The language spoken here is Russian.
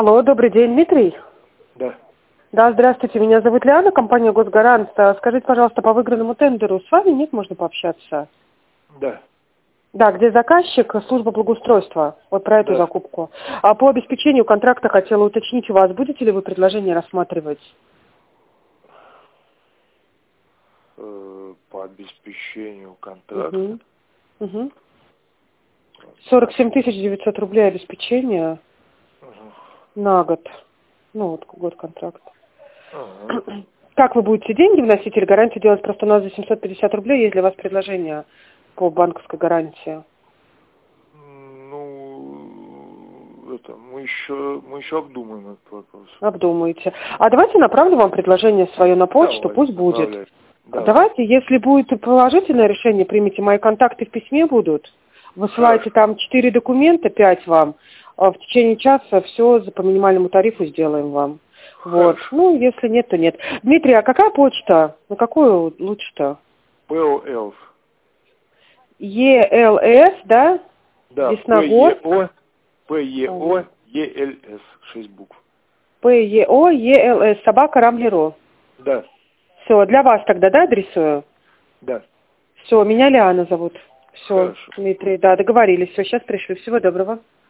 Алло, добрый день, Дмитрий. Да. Да, здравствуйте, меня зовут Лиана, компания «Госгарант». Скажите, пожалуйста, по выигранному тендеру с вами нет, можно пообщаться? Да. Да, где заказчик, служба благоустройства, вот про эту Да. закупку. А по обеспечению контракта хотела уточнить у вас, будете ли вы предложение рассматривать? По обеспечению контракта. Угу. 47 900 рублей обеспечения на год. Ну вот, год контракта. Ага. Как вы будете деньги вносить или гарантию делать? Просто у нас за 750 рублей есть для вас предложение по банковской гарантии. Ну, это мы еще обдумаем этот вопрос. Обдумайте. А давайте направлю вам предложение свое на почту, Давай, пусть будет. направляй. Давай. Давайте, если будет положительное решение, примите, мои контакты в письме будут. Высылайте там 4 документа, 5 вам. В течение часа все по минимальному тарифу сделаем вам. Вот. Хорошо. Ну, если нет, то нет. Дмитрий, а какая почта? На какую лучше-то? ПЛС. ЕЛС, да? Да, Десногорск. ПЕО, ЕЛС. 6 букв. ПЕО, ЕЛС, собака Рамлеро. Да. Все, для вас тогда, да, адресую? Да. Все, меня Лиана зовут. Все, Хорошо. Дмитрий, да, договорились. Все, сейчас пришлю. Всего доброго.